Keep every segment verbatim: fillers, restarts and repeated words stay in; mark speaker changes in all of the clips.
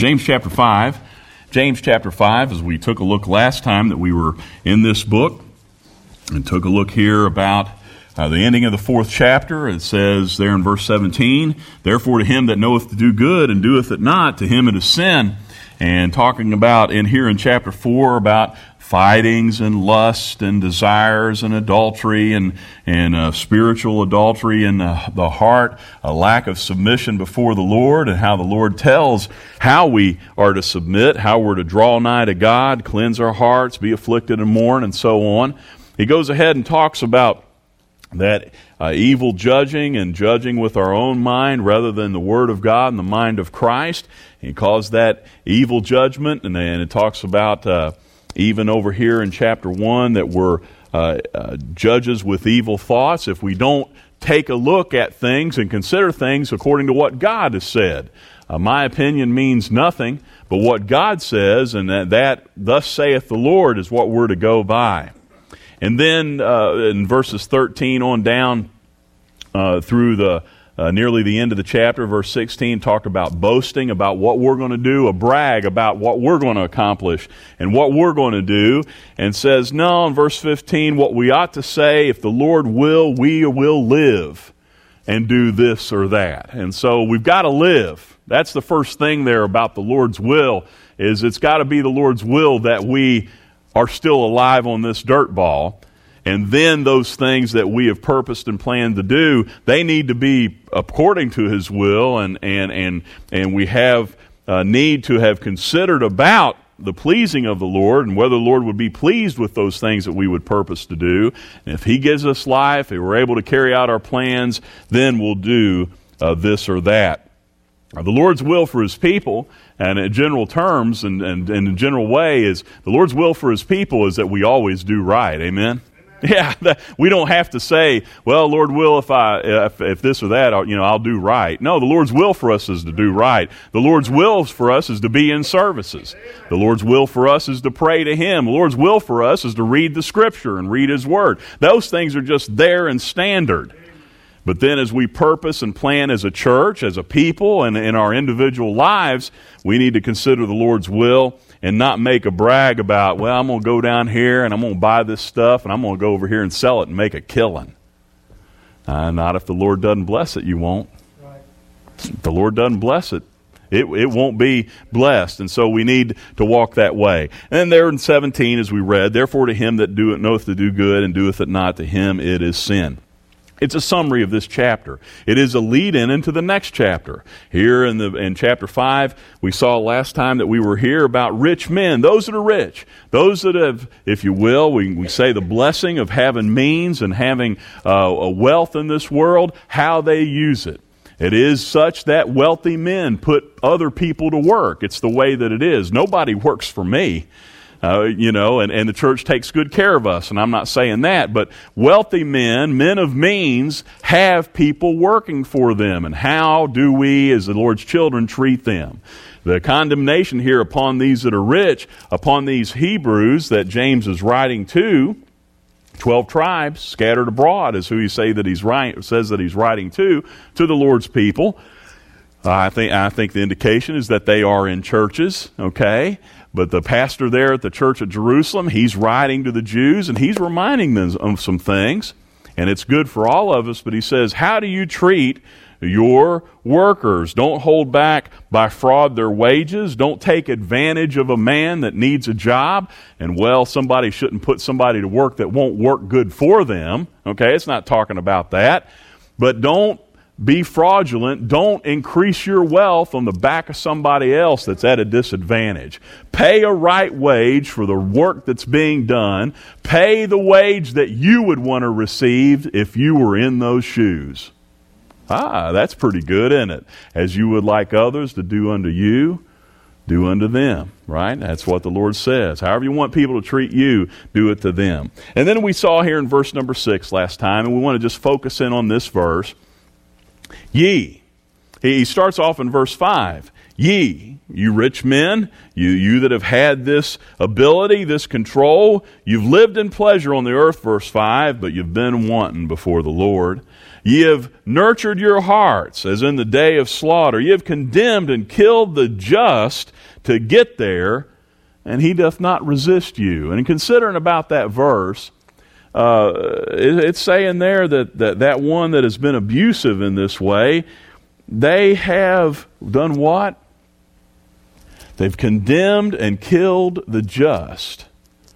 Speaker 1: James chapter five. James chapter five, as we took a look last time that we were in this book, and took a look here about uh, the ending of the fourth chapter. It says there in verse seventeen, "Therefore to him that knoweth to do good and doeth it not, to him it is sin." And talking about in here in chapter four about fightings and lust and desires and adultery and and uh, spiritual adultery in the, the heart, a lack of submission before the Lord, and how the Lord tells how we are to submit, how we're to draw nigh to God, cleanse our hearts, be afflicted and mourn, and so on. He goes ahead and talks about that uh, evil judging and judging with our own mind rather than the Word of God and the mind of Christ. He calls that evil judgment, and then it talks about uh, even over here in chapter one that we're uh, uh, judges with evil thoughts if we don't take a look at things and consider things according to what God has said. Uh, my opinion means nothing, but what God says, and that, that thus saith the Lord, is what we're to go by. And then uh, in verses thirteen on down uh, through the uh, nearly the end of the chapter, verse sixteen, talked about boasting, about what we're going to do, a brag about what we're going to accomplish and what we're going to do, and says, no, in verse fifteen, what we ought to say, if the Lord will, we will live and do this or that. And so we've got to live. That's the first thing there about the Lord's will, is it's got to be the Lord's will that we are still alive on this dirt ball. And then those things that we have purposed and planned to do, they need to be according to His will, and and and and we have uh, need to have considered about the pleasing of the Lord and whether the Lord would be pleased with those things that we would purpose to do. And if He gives us life, if we're able to carry out our plans, then we'll do uh, this or that. Now, the Lord's will for His people, and in general terms and, and, and in a general way, is the Lord's will for His people is that we always do right. Amen? Yeah, that, we don't have to say, well, Lord will if I if, if this or that, I'll, you know, I'll do right. No, the Lord's will for us is to do right. The Lord's will for us is to be in services. The Lord's will for us is to pray to Him. The Lord's will for us is to read the Scripture and read His Word. Those things are just there and standard. But then as we purpose and plan as a church, as a people, and in our individual lives, we need to consider the Lord's will and not make a brag about, well, I'm going to go down here and I'm going to buy this stuff and I'm going to go over here and sell it and make a killing. Uh, not if the Lord doesn't bless it, you won't. Right. If the Lord doesn't bless it, it, it won't be blessed. And so we need to walk that way. And then there in seventeen, as we read, therefore to him that doeth knoweth to do good and doeth it not, to him it is sin. It's a summary of this chapter. It is a lead-in into the next chapter. Here in the in chapter five, we saw last time that we were here about rich men, those that are rich, those that have, if you will, we, we say the blessing of having means and having uh, a wealth in this world, how they use it. It is such that wealthy men put other people to work. It's the way that it is. Nobody works for me. Uh, you know, and, and the church takes good care of us, and I'm not saying that, but wealthy men, men of means, have people working for them, and how do we, as the Lord's children, treat them? The condemnation here upon these that are rich, upon these Hebrews that James is writing to, twelve tribes scattered abroad, is who he say that he's write, says that he's writing to, to the Lord's people. Uh, I think I think the indication is that they are in churches, okay? But the pastor there at the church at Jerusalem, he's writing to the Jews, and he's reminding them of some things. And it's good for all of us, but he says, how do you treat your workers? Don't hold back by fraud their wages. Don't take advantage of a man that needs a job. And, well, somebody shouldn't put somebody to work that won't work good for them. Okay, it's not talking about that. But don't be fraudulent. Don't increase your wealth on the back of somebody else that's at a disadvantage. Pay a right wage for the work that's being done. Pay the wage that you would want to receive if you were in those shoes. Ah, that's pretty good, isn't it? As you would like others to do unto you, do unto them, right? That's what the Lord says. However you want people to treat you, do it to them. And then we saw here in verse number six last time, and we want to just focus in on this verse. Ye. He starts off in verse five. Ye, you rich men, you, you that have had this ability, this control, you've lived in pleasure on the earth, verse five, but you've been wanting before the Lord. Ye have nurtured your hearts as in the day of slaughter. Ye have condemned and killed the just to get there, and he doth not resist you. And considering about that verse, uh, it, it's saying there that, that that one that has been abusive in this way, they have done what? They've condemned and killed the just,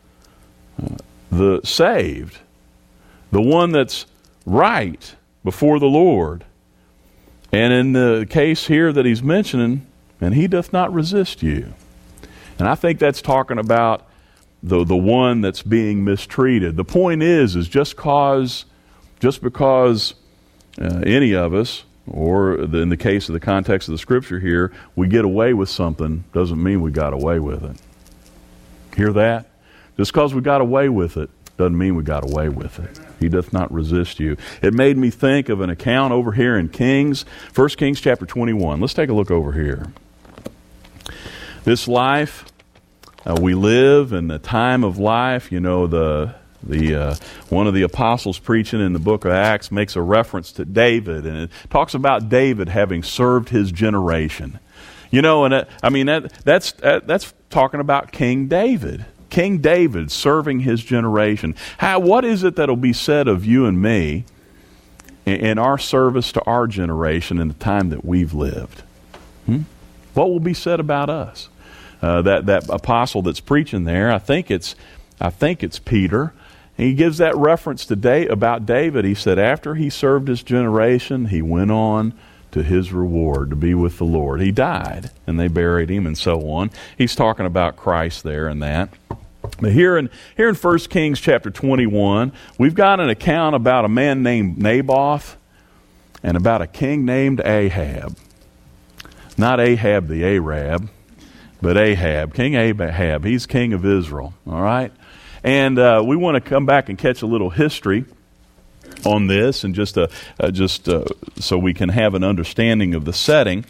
Speaker 1: the saved, the one that's right before the Lord. And in the case here that he's mentioning, and he doth not resist you. And I think that's talking about the the one that's being mistreated. The point is, is just cause, just because uh, any of us, or the, in the case of the context of the Scripture here, we get away with something, doesn't mean we got away with it. Hear that? Just because we got away with it, doesn't mean we got away with it. He doth not resist you. It made me think of an account over here in Kings, First Kings chapter twenty-one. Let's take a look over here. This life uh, we live, and the time of life, you know, the the uh, one of the apostles preaching in the book of Acts makes a reference to David, and it talks about David having served his generation. You know, and it, I mean that that's that, that's talking about King David. King David serving his generation. How, what is it that'll be said of you and me in, in our service to our generation in the time that we've lived? Hmm? What will be said about us? Uh, that that apostle that's preaching there, I think it's I think it's Peter. And he gives that reference today about David. He said after he served his generation, he went on to his reward, to be with the Lord. He died, and they buried him, and so on. He's talking about Christ there and that. But here in here in First Kings chapter twenty-one, we've got an account about a man named Naboth and about a king named Ahab. Not Ahab the Arab, but Ahab, King Ahab. He's king of Israel, all right? And uh, we want to come back and catch a little history on this, and just uh, uh, just uh, so we can have an understanding of the setting.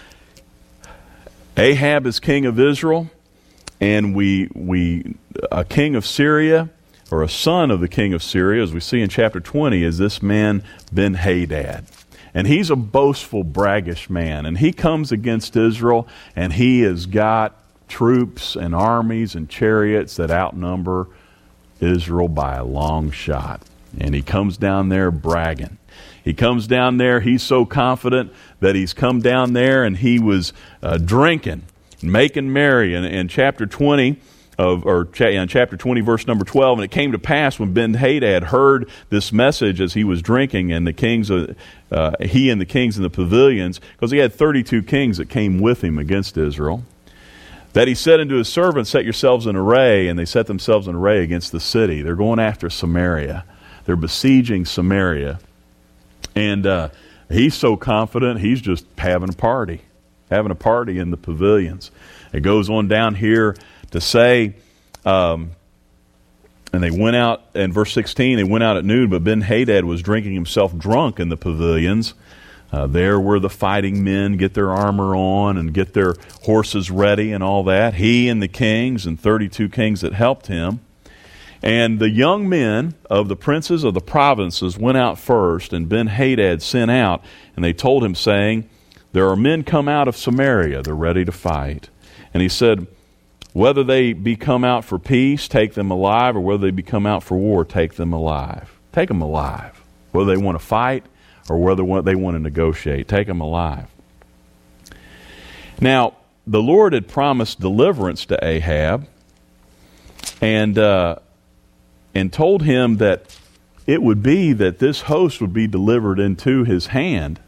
Speaker 1: Ahab is king of Israel, and we we a king of Syria, or a son of the king of Syria, as we see in chapter twenty, is this man Ben-Hadad. And he's a boastful, braggish man, and he comes against Israel, and he has got troops and armies and chariots that outnumber Israel by a long shot. And he comes down there bragging. He comes down there, he's so confident that he's come down there and he was uh, drinking, making merry. And in chapter twenty, of, or cha- in chapter twenty, verse number twelve, and it came to pass when Ben-Hadad heard this message as he was drinking, and the kings, of, uh, he and the kings in the pavilions, because he had thirty-two kings that came with him against Israel, that he said unto his servants, set yourselves in array, and they set themselves in array against the city. They're going after Samaria. They're besieging Samaria. And uh, he's so confident, he's just having a party, having a party in the pavilions. It goes on down here to say, um, and they went out, in verse sixteen, they went out at noon, but Ben-Hadad was drinking himself drunk in the pavilions. Uh, there where the fighting men get their armor on and get their horses ready and all that. He and the kings and thirty-two kings that helped him. And the young men of the princes of the provinces went out first, and Ben-Hadad sent out, and they told him, saying, there are men come out of Samaria, they're ready to fight. And he said, whether they be come out for peace, take them alive, or whether they be come out for war, take them alive. Take them alive. Whether they want to fight or whether they want to negotiate, take them alive. Now, the Lord had promised deliverance to Ahab, and uh, and told him that it would be that this host would be delivered into his hand.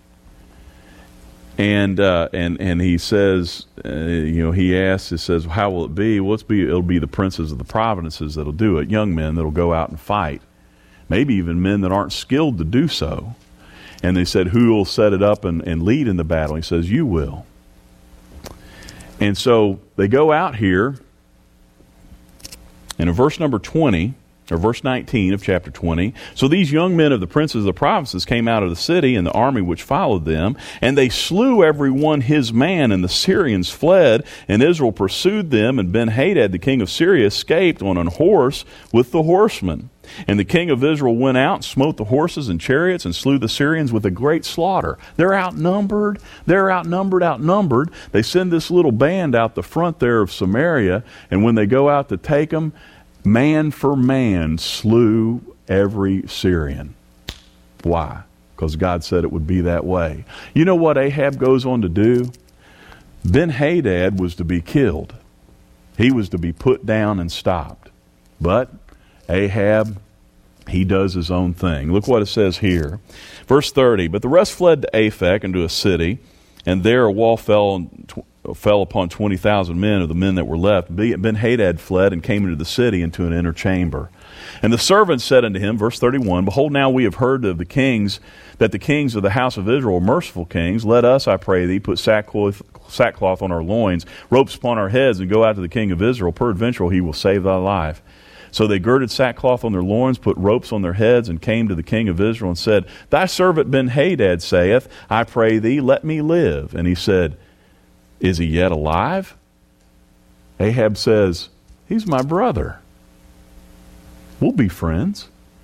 Speaker 1: And uh, and and he says, uh, you know, he asks, he says, how will it be? Well, it's be, it'll be the princes of the provinces that'll do it, young men that'll go out and fight, maybe even men that aren't skilled to do so. And they said, who will set it up and, and lead in the battle? He says, you will. And so they go out here, and in verse number twenty or verse nineteen of chapter twenty. So these young men of the princes of the provinces came out of the city and the army which followed them, and they slew every one his man, and the Syrians fled, and Israel pursued them, and Ben-Hadad, the king of Syria, escaped on a horse with the horsemen. And the king of Israel went out and smote the horses and chariots and slew the Syrians with a great slaughter. They're outnumbered. They're outnumbered, outnumbered. They send this little band out the front there of Samaria, and when they go out to take them, man for man slew every Syrian. Why? Because God said it would be that way. You know what Ahab goes on to do? Ben-Hadad was to be killed. He was to be put down and stopped. But Ahab, he does his own thing. Look what it says here. Verse thirty, but the rest fled to Aphek into a city, and there a wall fell, fell upon twenty thousand men of the men that were left. Ben-Hadad fled and came into the city into an inner chamber. And the servants said unto him, verse thirty-one, behold, now we have heard of the kings, that the kings of the house of Israel are merciful kings. Let us, I pray thee, put sackcloth, sackcloth on our loins, ropes upon our heads, and go out to the king of Israel. Peradventure he will save thy life. So they girded sackcloth on their loins, put ropes on their heads, and came to the king of Israel and said, thy servant Ben-Hadad saith, I pray thee, let me live. And he said, is he yet alive? Ahab says, he's my brother. We'll be friends.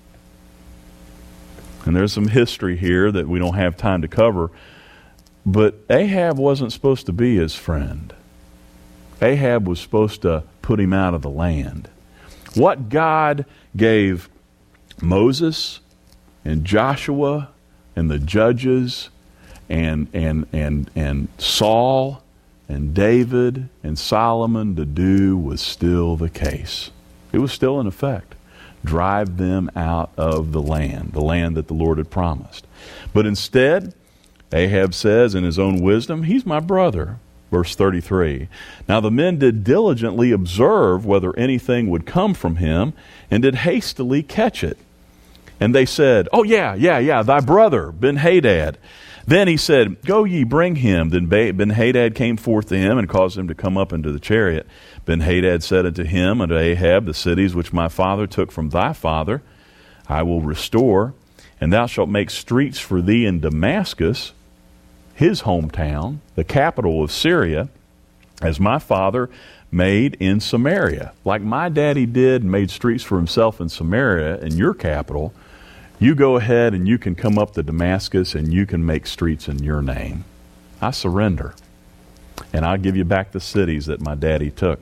Speaker 1: And there's some history here that we don't have time to cover. But Ahab wasn't supposed to be his friend. Ahab was supposed to put him out of the land. What God gave Moses and Joshua and the judges and and and and Saul and David and Solomon to do was still the case. It was still in effect. Drive them out of the land, the land that the Lord had promised. But instead, Ahab says in his own wisdom, he's my brother. Verse thirty-three, now the men did diligently observe whether anything would come from him, and did hastily catch it. And they said, oh yeah, yeah, yeah, thy brother, Ben-Hadad. Then he said, go ye, bring him. Then Ben-Hadad came forth to him, and caused him to come up into the chariot. Ben-Hadad said unto him, unto Ahab, the cities which my father took from thy father, I will restore, and thou shalt make streets for thee in Damascus, his hometown, the capital of Syria, as my father made in Samaria. Like my daddy did and made streets for himself in Samaria, in your capital, you go ahead and you can come up to Damascus and you can make streets in your name. I surrender. And I'll give you back the cities that my daddy took.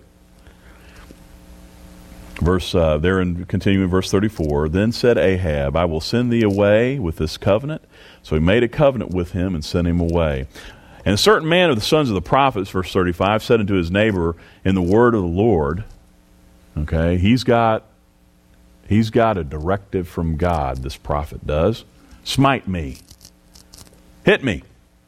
Speaker 1: Verse uh, there in continuing verse thirty-four, then said Ahab, I will send thee away with this covenant. So he made a covenant with him and sent him away. And a certain man of the sons of the prophets, verse thirty-five, said unto his neighbor in the word of the Lord, okay, he's got he's got a directive from God, this prophet does. Smite me. Hit me.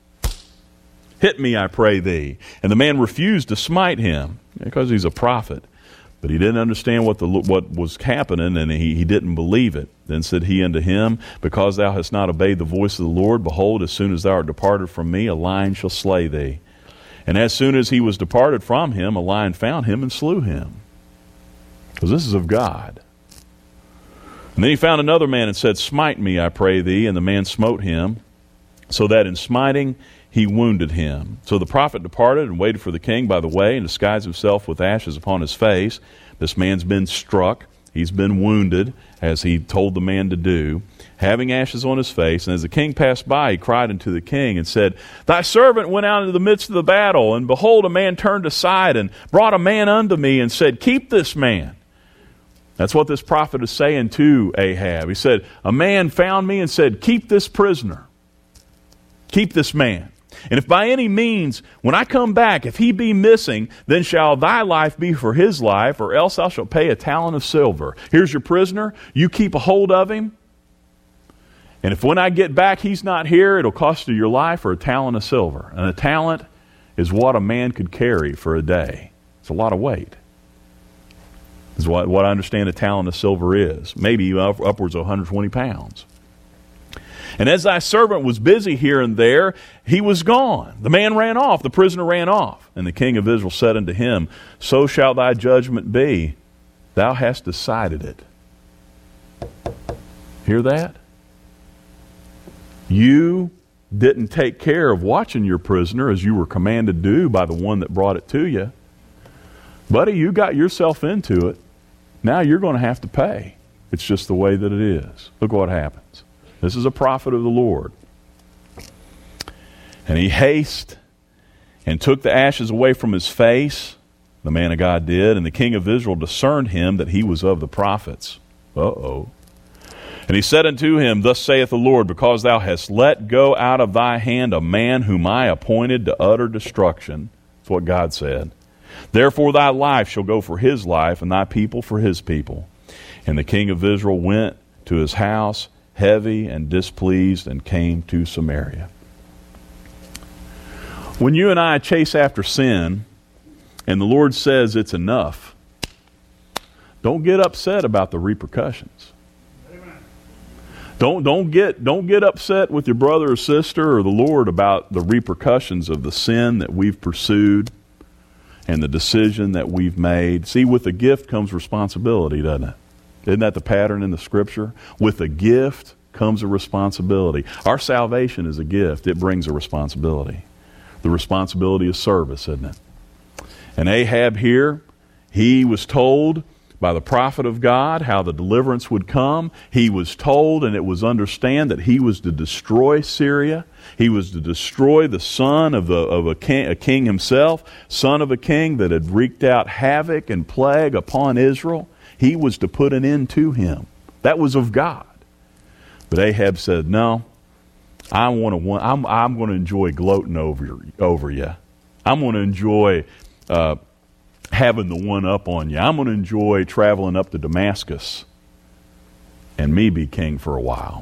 Speaker 1: Hit me, I pray thee. And the man refused to smite him because he's a prophet. But he didn't understand what the what was happening, and he, he didn't believe it. Then said he unto him, because thou hast not obeyed the voice of the Lord, behold, as soon as thou art departed from me, a lion shall slay thee. And as soon as he was departed from him, a lion found him and slew him. Because this is of God. And then he found another man and said, smite me, I pray thee. And the man smote him, so that in smiting he wounded him. So the prophet departed and waited for the king by the way, and disguised himself with ashes upon his face. This man's been struck. He's been wounded, as he told the man to do, having ashes on his face. And as the king passed by, he cried unto the king and said, thy servant went out into the midst of the battle, and behold, a man turned aside and brought a man unto me and said, keep this man. That's what this prophet is saying to Ahab. He said, a man found me and said, keep this prisoner. Keep this man. And if by any means, when I come back, if he be missing, then shall thy life be for his life, or else thou shalt pay a talent of silver. Here's your prisoner. You keep a hold of him. And if when I get back he's not here, it'll cost you your life or a talent of silver. And a talent is what a man could carry for a day. It's a lot of weight. Is what, what I understand a talent of silver is. Maybe upwards of one hundred twenty pounds. And as thy servant was busy here and there, he was gone. The man ran off, the prisoner ran off. And the king of Israel said unto him, so shall thy judgment be. Thou hast decided it. Hear that? You didn't take care of watching your prisoner as you were commanded to do by the one that brought it to you. Buddy, you got yourself into it. Now you're going to have to pay. It's just the way that it is. Look what happens. This is a prophet of the Lord. And he hasted and took the ashes away from his face. The man of God did. And the king of Israel discerned him that he was of the prophets. Uh-oh. And he said unto him, Thus saith the Lord, because thou hast let go out of thy hand a man whom I appointed to utter destruction. That's what God said. Therefore thy life shall go for his life, and thy people for his people. And the king of Israel went to his house heavy and displeased, and came to Samaria. When you and I chase after sin, and the Lord says it's enough, don't get upset about the repercussions. Don't don't get don't get upset with your brother or sister or the Lord about the repercussions of the sin that we've pursued and the decision that we've made. See, with a gift comes responsibility, doesn't it? Isn't that the pattern in the Scripture? With a gift comes a responsibility. Our salvation is a gift. It brings a responsibility. The responsibility of service, isn't it? And Ahab here, he was told by the prophet of God how the deliverance would come. He was told, and it was understood, that he was to destroy Syria. He was to destroy the son of, the, of a, king, a king himself, son of a king that had wreaked out havoc and plague upon Israel. He was to put an end to him. That was of God. But Ahab said, no, I want to. I'm, I'm going to enjoy gloating over, over you. I'm going to enjoy uh, having the one up on you. I'm going to enjoy traveling up to Damascus and me be king for a while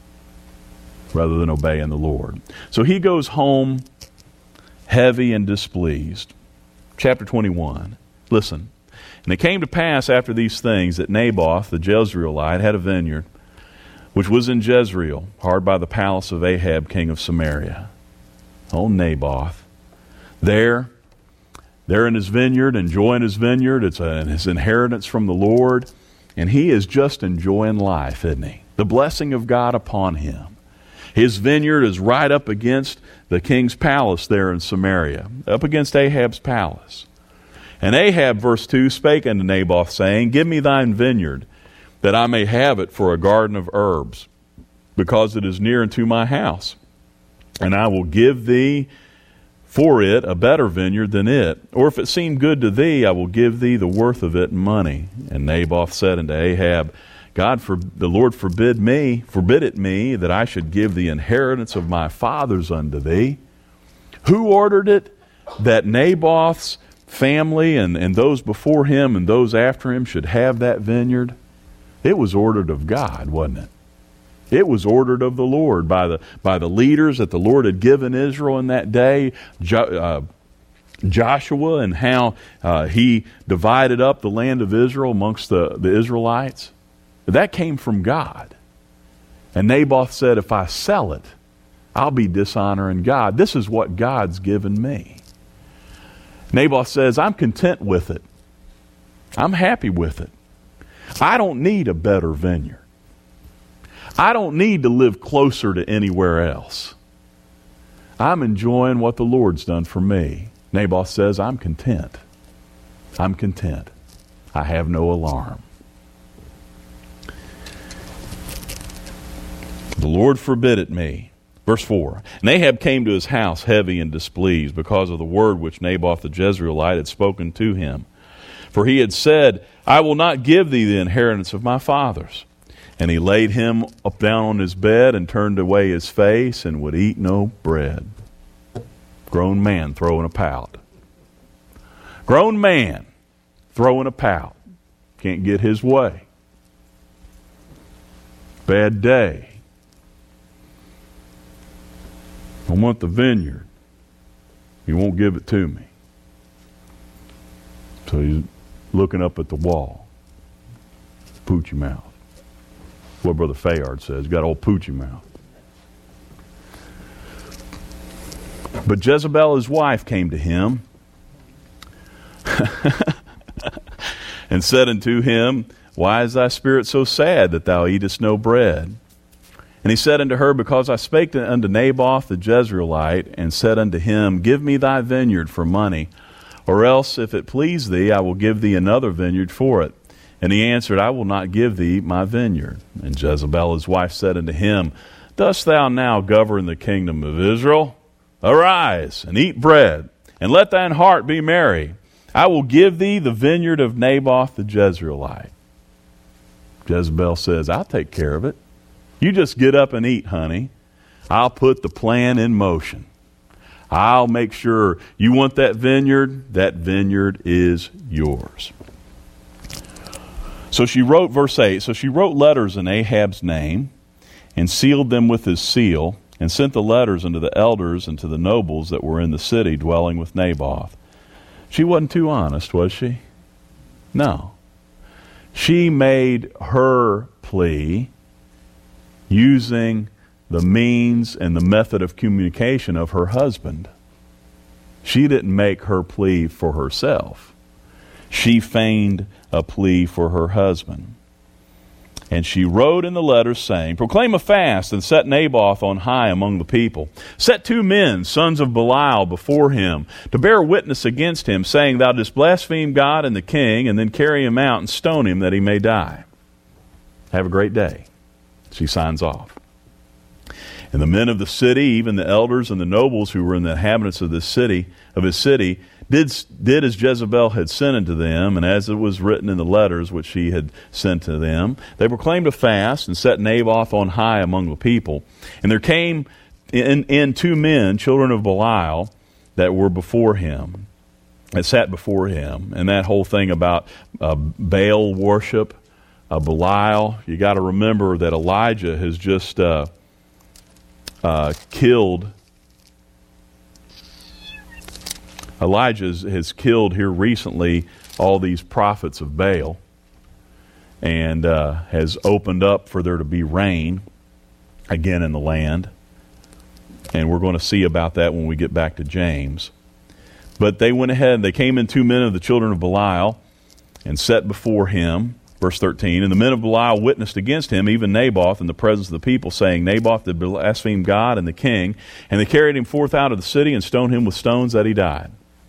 Speaker 1: rather than obeying the Lord. So he goes home heavy and displeased. Chapter twenty-one. Listen. And it came to pass after these things that Naboth the Jezreelite had a vineyard which was in Jezreel, hard by the palace of Ahab king of Samaria. Oh, Naboth. There They're in his vineyard, enjoying his vineyard. It's a, his inheritance from the Lord. And he is just enjoying life, isn't he? The blessing of God upon him. His vineyard is right up against the king's palace there in Samaria, up against Ahab's palace. And Ahab, verse two, spake unto Naboth, saying, Give me thine vineyard, that I may have it for a garden of herbs, because it is near unto my house. And I will give thee for it a better vineyard than it. Or if it seem good to thee, I will give thee the worth of it in money. And Naboth said unto Ahab, God, for the Lord forbid me, forbid it me, that I should give the inheritance of my fathers unto thee. Who ordered it that Naboth's family and, and those before him and those after him should have that vineyard? It was ordered of God, wasn't it? It was ordered of the Lord by the by the leaders that the Lord had given Israel in that day, jo, uh, Joshua, and how uh, he divided up the land of Israel amongst the, the Israelites. That came from God. And Naboth said, if I sell it, I'll be dishonoring God. This is what God's given me. Naboth says, I'm content with it. I'm happy with it. I don't need a better vineyard. I don't need to live closer to anywhere else. I'm enjoying what the Lord's done for me. Naboth says, I'm content. I'm content. I have no alarm. The Lord forbid it me. Verse four. And Ahab came to his house heavy and displeased because of the word which Naboth the Jezreelite had spoken to him. For he had said, I will not give thee the inheritance of my fathers. And he laid him up down on his bed and turned away his face and would eat no bread. Grown man throwing a pout. Grown man throwing a pout. Can't get his way. Bad day. I want the vineyard. He won't give it to me. So he's looking up at the wall. Poochie mouth. What Brother Fayard says. Got old poochie mouth. But Jezebel, his wife, came to him and said unto him, Why is thy spirit so sad that thou eatest no bread? And he said unto her, Because I spake unto Naboth the Jezreelite, and said unto him, Give me thy vineyard for money, or else, if it please thee, I will give thee another vineyard for it. And he answered, I will not give thee my vineyard. And Jezebel his wife said unto him, Dost thou now govern the kingdom of Israel? Arise, and eat bread, and let thine heart be merry. I will give thee the vineyard of Naboth the Jezreelite. Jezebel says, I'll take care of it. You just get up and eat, honey. I'll put the plan in motion. I'll make sure you want that vineyard. That vineyard is yours. So she wrote, verse eight, so she wrote letters in Ahab's name and sealed them with his seal and sent the letters unto the elders and to the nobles that were in the city dwelling with Naboth. She wasn't too honest, was she? No. She made her plea using the means and the method of communication of her husband. She didn't make her plea for herself. She feigned a plea for her husband. And she wrote in the letters, saying, Proclaim a fast, and set Naboth on high among the people. Set two men, sons of Belial, before him, to bear witness against him, saying, Thou didst blaspheme God and the king, and then carry him out and stone him that he may die. Have a great day. She signs off. And the men of the city, even the elders and the nobles who were in the inhabitants of this city, of his city, did, did as Jezebel had sent unto them, and as it was written in the letters which she had sent to them. They proclaimed a fast and set Naboth on high among the people. And there came in, in two men, children of Belial, that were before him, that sat before him. And that whole thing about uh, Baal worship, uh, Belial, you got to remember that Elijah has just uh, uh, killed Elijah has killed here recently all these prophets of Baal, and uh, has opened up for there to be rain again in the land. And we're going to see about that when we get back to James. But they went ahead, they came in two men of the children of Belial and set before him. Verse thirteen, and the men of Belial witnessed against him, even Naboth, in the presence of the people, saying, Naboth did blaspheme God and the king. And they carried him forth out of the city and stoned him with stones that he died.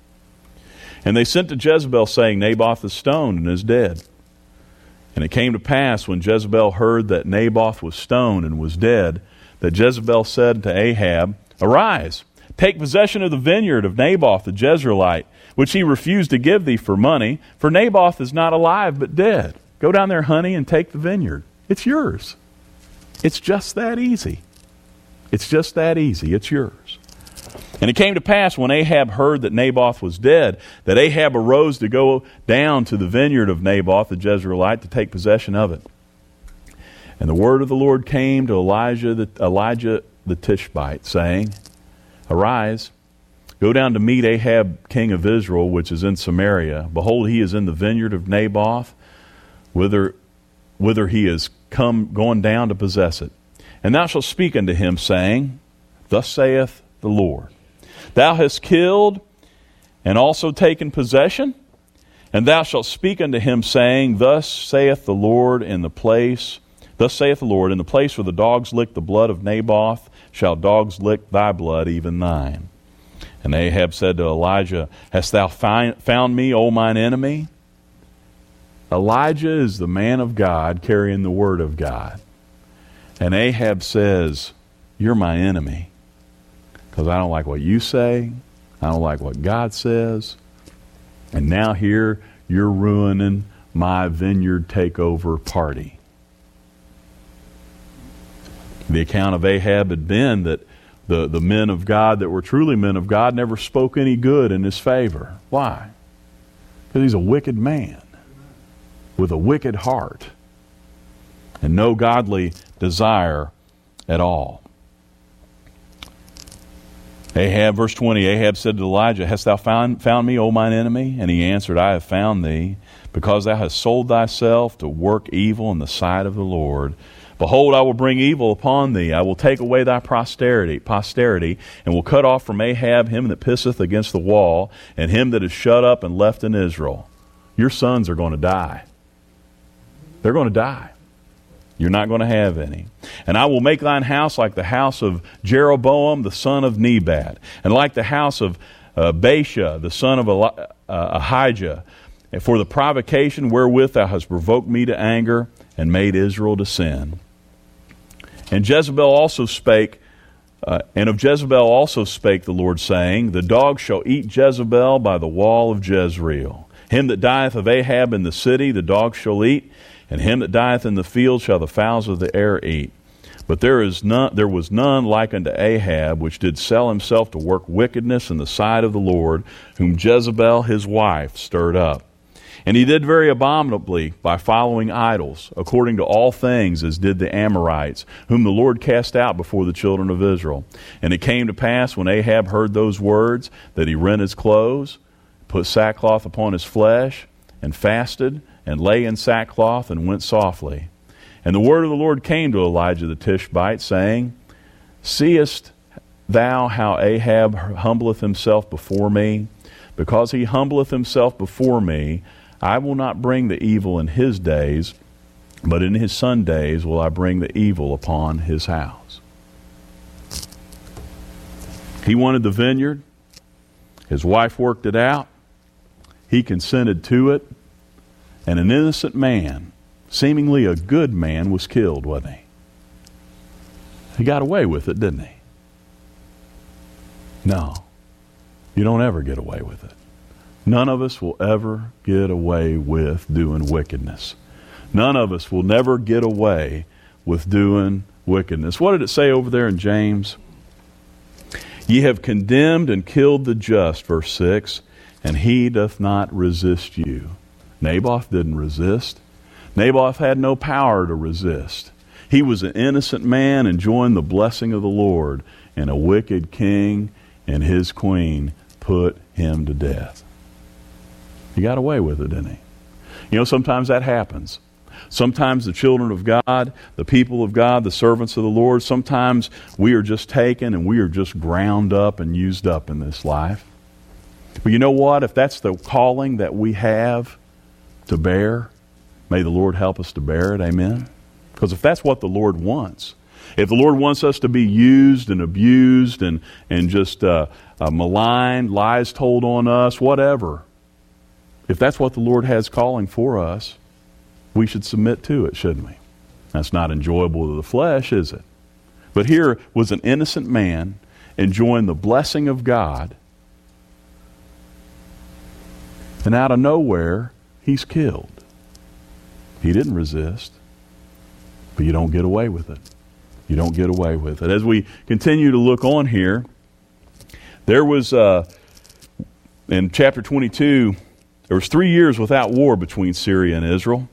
Speaker 1: And they sent to Jezebel, saying, Naboth is stoned and is dead. And it came to pass, when Jezebel heard that Naboth was stoned and was dead, that Jezebel said to Ahab, Arise, take possession of the vineyard of Naboth the Jezreelite, which he refused to give thee for money, for Naboth is not alive but dead. Go down there, honey, and take the vineyard. It's yours. It's just that easy. It's just that easy. It's yours. And it came to pass, when Ahab heard that Naboth was dead, that Ahab arose to go down to the vineyard of Naboth the Jezreelite to take possession of it. And the word of the Lord came to Elijah the, Elijah the Tishbite, saying, Arise, go down to meet Ahab king of Israel, which is in Samaria. Behold, he is in the vineyard of Naboth, whither, whither he is come gone down to possess it. And thou shalt speak unto him, saying, Thus saith the Lord, Thou hast killed and also taken possession, and thou shalt speak unto him, saying, Thus saith the Lord in the place, Thus saith the Lord, in the place where the dogs lick the blood of Naboth, shall dogs lick thy blood, even thine. And Ahab said to Elijah, Hast thou find, found me, O mine enemy? Elijah is the man of God carrying the word of God. And Ahab says, You're my enemy, because I don't like what you say. I don't like what God says. And now here you're ruining my vineyard takeover party. The account of Ahab had been that the, the men of God that were truly men of God never spoke any good in his favor. Why? Because he's a wicked man with a wicked heart and no godly desire at all. Ahab, verse twenty, Ahab said to Elijah, Hast thou found, found me, O mine enemy? And he answered, I have found thee, because thou hast sold thyself to work evil in the sight of the Lord. Behold, I will bring evil upon thee. I will take away thy posterity, posterity, and will cut off from Ahab him that pisseth against the wall, and him that is shut up and left in Israel. Your sons are going to die. They're going to die. You're not going to have any. And I will make thine house like the house of Jeroboam, the son of Nebat, and like the house of uh, Baasha, the son of Eli- uh, Ahijah, for the provocation wherewith thou hast provoked me to anger and made Israel to sin. And Jezebel also spake, uh, and of Jezebel also spake the Lord, saying, the dog shall eat Jezebel by the wall of Jezreel. Him that dieth of Ahab in the city, the dog shall eat, and him that dieth in the field shall the fowls of the air eat. But there is none, there was none like unto Ahab, which did sell himself to work wickedness in the sight of the Lord, whom Jezebel his wife stirred up. And he did very abominably by following idols, according to all things as did the Amorites, whom the Lord cast out before the children of Israel. And it came to pass, when Ahab heard those words, that he rent his clothes, put sackcloth upon his flesh, and fasted, and lay in sackcloth, and went softly. And the word of the Lord came to Elijah the Tishbite, saying, seest thou how Ahab humbleth himself before me? Because he humbleth himself before me, I will not bring the evil in his days, but in his son days will I bring the evil upon his house. He wanted the vineyard. His wife worked it out. He consented to it. And an innocent man, seemingly a good man, was killed, wasn't he? He got away with it, didn't he? No. You don't ever get away with it. None of us will ever get away with doing wickedness. None of us will never get away with doing wickedness. What did it say over there in James? Ye have condemned and killed the just, verse six, and he doth not resist you. Naboth didn't resist. Naboth had no power to resist. He was an innocent man enjoying the blessing of the Lord, and a wicked king and his queen put him to death. He got away with it, didn't he? You know, sometimes that happens. Sometimes the children of God, the people of God, the servants of the Lord, sometimes we are just taken and we are just ground up and used up in this life. But you know what? If that's the calling that we have to bear, may the Lord help us to bear it. Amen? Because if that's what the Lord wants, if the Lord wants us to be used and abused and, and just uh, uh, maligned, lies told on us, whatever, if that's what the Lord has calling for us, we should submit to it, shouldn't we? That's not enjoyable to the flesh, is it? But here was an innocent man enjoying the blessing of God, and out of nowhere, he's killed. He didn't resist, but you don't get away with it. You don't get away with it. As we continue to look on here, there was, uh, in chapter twenty-two, there was three years without war between Syria and Israel.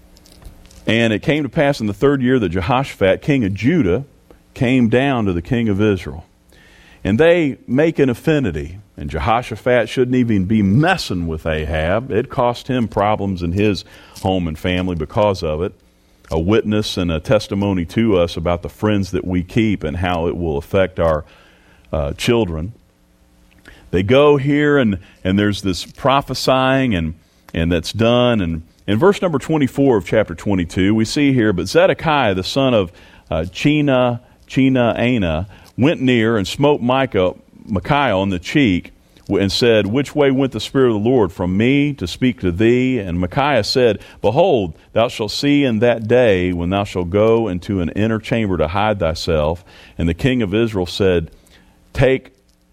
Speaker 1: And it came to pass in the third year that Jehoshaphat, king of Judah, came down to the king of Israel. And they make an affinity. And Jehoshaphat shouldn't even be messing with Ahab. It cost him problems in his home and family because of it. A witness and a testimony to us about the friends that we keep and how it will affect our uh, children. They go here and, and there's this prophesying and, and that's done. And in verse number twenty-four of chapter twenty-two, we see here, but Zedekiah, the son of uh, Chena, Chena Ana, went near and smote Micah, Micaiah on the cheek and said, which way went the Spirit of the Lord? From me to speak to thee? And Micaiah said, behold, thou shalt see in that day when thou shalt go into an inner chamber to hide thyself. And the king of Israel said, take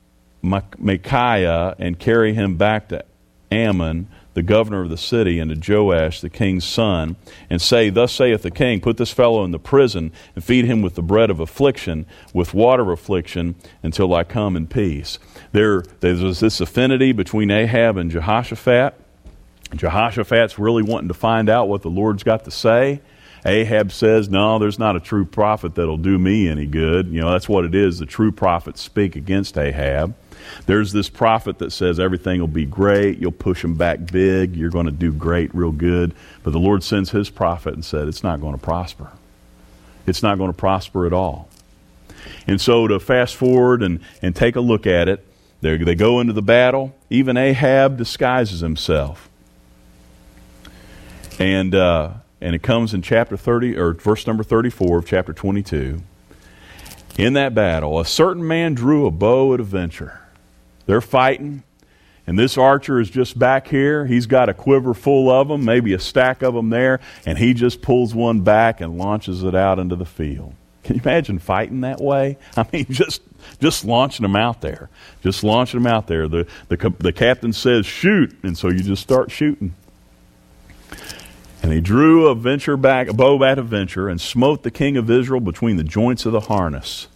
Speaker 1: Micaiah and carry him back to Ammon, the governor of the city, and to Joash, the king's son, and say, thus saith the king, put this fellow in the prison, and feed him with the bread of affliction, with water of affliction, until I come in peace. There, there was this affinity between Ahab and Jehoshaphat. Jehoshaphat's really wanting to find out what the Lord's got to say. Ahab says, no, there's not a true prophet that'll do me any good. You know, that's what it is. The true prophets speak against Ahab. There's this prophet that says everything will be great. You'll push them back big. You're going to do great, real good. But the Lord sends his prophet and said, it's not going to prosper. It's not going to prosper at all. And so to fast forward and, and take a look at it, they, they go into the battle. Even Ahab disguises himself. And uh, and it comes in chapter thirty, or verse number thirty-four of chapter twenty-two. In that battle, a certain man drew a bow at a venture. They're fighting, and this archer is just back here. He's got a quiver full of them, maybe a stack of them there, and he just pulls one back and launches it out into the field. Can you imagine fighting that way? I mean, just just launching them out there. Just launching them out there. The, the, the captain says, shoot, and so you just start shooting. And he drew a venture back, a bow at a venture, and smote the king of Israel between the joints of the harness.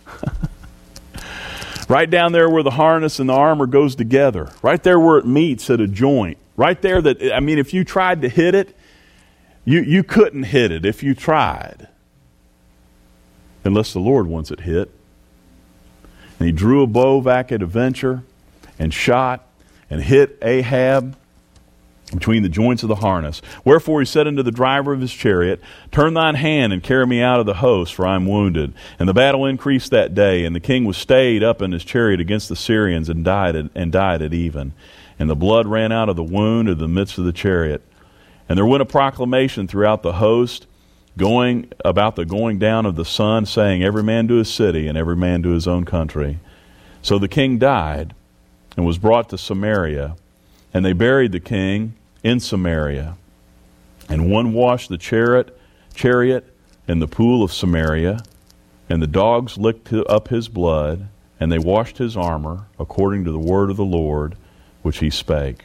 Speaker 1: Right down there where the harness and the armor goes together. Right there where it meets at a joint. Right there that, I mean, if you tried to hit it, you, you couldn't hit it if you tried. Unless the Lord wants it hit. And he drew a bow back at a venture and shot and hit Ahab between the joints of the harness. Wherefore he said unto the driver of his chariot, turn thine hand and carry me out of the host, for I am wounded. And the battle increased that day, and the king was stayed up in his chariot against the Syrians, and died at, and died at even. And the blood ran out of the wound in the midst of the chariot. And there went a proclamation throughout the host, going about the going down of the sun, saying, every man to his city, and every man to his own country. So the king died, and was brought to Samaria, and they buried the king in Samaria. And one washed the chariot, chariot in the pool of Samaria, and the dogs licked up his blood, and they washed his armor according to the word of the Lord, which he spake.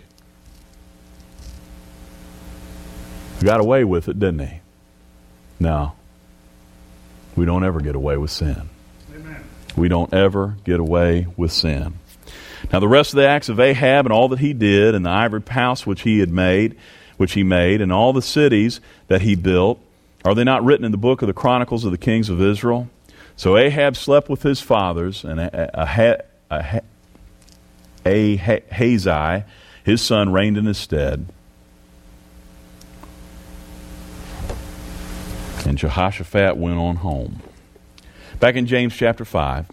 Speaker 1: He got away with it, didn't he? No. We don't ever get away with sin. Amen. We don't ever get away with sin. Now the rest of the acts of Ahab and all that he did, and the ivory house which he had made, which he made, and all the cities that he built, are they not written in the book of the Chronicles of the kings of Israel? So Ahab slept with his fathers, and Ahazi, his son, reigned in his stead. And Jehoshaphat went on home. Back in James chapter five.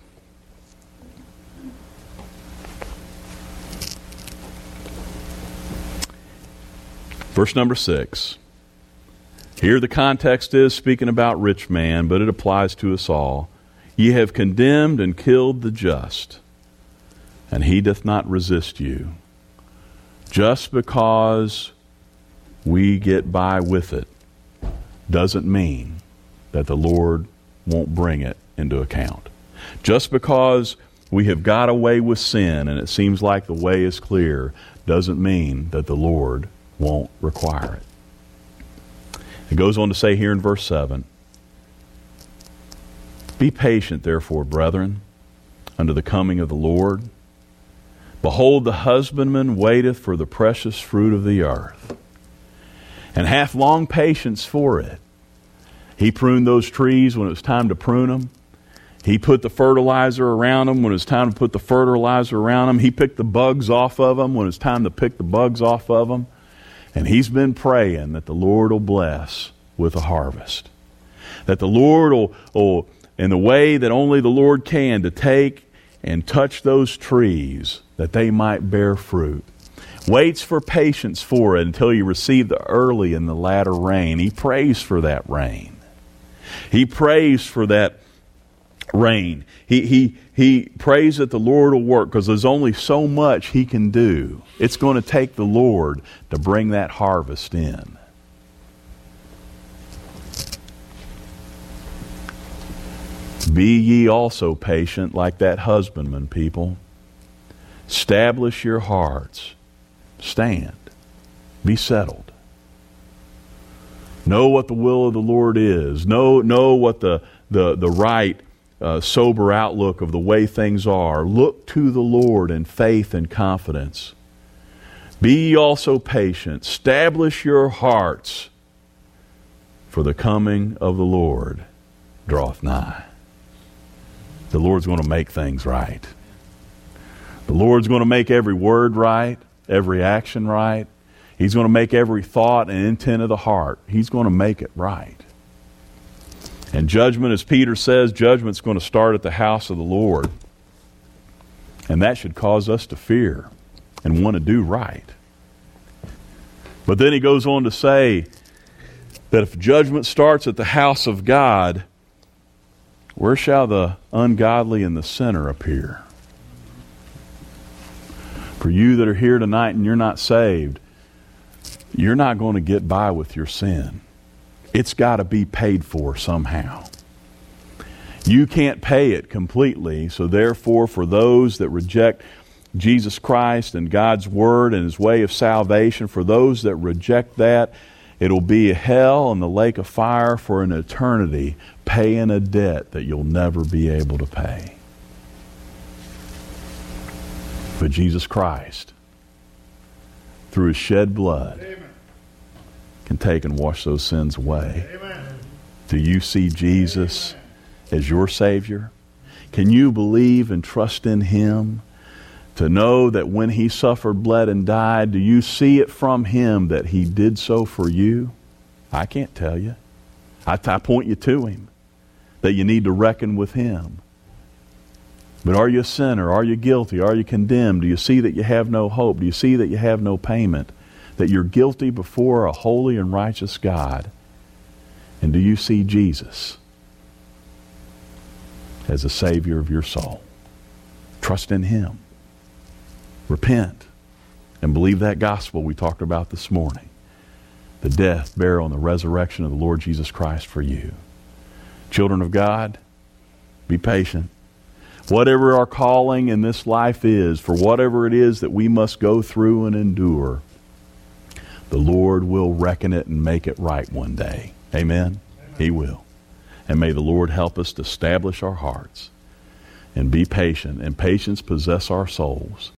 Speaker 1: Verse number six. Here the context is speaking about rich man, but it applies to us all. Ye have condemned and killed the just, and he doth not resist you. Just because we get by with it doesn't mean that the Lord won't bring it into account. Just because we have got away with sin and it seems like the way is clear doesn't mean that the Lord won't require it. It goes on to say here in verse seven, be patient, therefore, brethren, unto the coming of the Lord. Behold, the husbandman waiteth for the precious fruit of the earth, and hath long patience for it. He pruned those trees when it was time to prune them. He put the fertilizer around them when it was time to put the fertilizer around them. He picked the bugs off of them when it was time to pick the bugs off of them. And he's been praying that the Lord will bless with a harvest. That the Lord will, will, in the way that only the Lord can, to take and touch those trees that they might bear fruit. Waits for patience for it until you receive the early and the latter rain. He prays for that rain. He prays for that rain. He, he, he prays that the Lord will work, because there's only so much He can do. It's going to take the Lord to bring that harvest in. Be ye also patient like that husbandman, people. Establish your hearts. Stand. Be settled. Know what the will of the Lord is. Know, know what the, the, the right, uh, sober outlook of the way things are. Look to the Lord in faith and confidence. Be ye also patient. Establish your hearts, for the coming of the Lord draweth nigh. The Lord's going to make things right. The Lord's going to make every word right, every action right. He's going to make every thought and intent of the heart. He's going to make it right. And judgment, as Peter says, judgment's going to start at the house of the Lord. And that should cause us to fear and want to do right. But then he goes on to say, that if judgment starts at the house of God, where shall the ungodly and the sinner appear? For you that are here tonight and you're not saved, you're not going to get by with your sin. It's got to be paid for somehow. You can't pay it completely, so therefore for those that reject Jesus Christ and God's Word and His way of salvation, for those that reject that, it'll be a hell and the lake of fire for an eternity, paying a debt that you'll never be able to pay. But Jesus Christ, through His shed blood, Amen, can take and wash those sins away. Amen. Do you see Jesus Amen as your Savior? Can you believe and trust in Him to know that when He suffered, bled, and died, do you see it from Him that He did so for you? I can't tell you. I, I point you to Him, that you need to reckon with Him. But are you a sinner? Are you guilty? Are you condemned? Do you see that you have no hope? Do you see that you have no payment? That you're guilty before a holy and righteous God? And do you see Jesus as the Savior of your soul? Trust in Him. Repent and believe that gospel we talked about this morning. The death, burial, and the resurrection of the Lord Jesus Christ for you. Children of God, be patient. Whatever our calling in this life is, for whatever it is that we must go through and endure, the Lord will reckon it and make it right one day. Amen? Amen. He will. And may the Lord help us to establish our hearts and be patient, and patience possess our souls,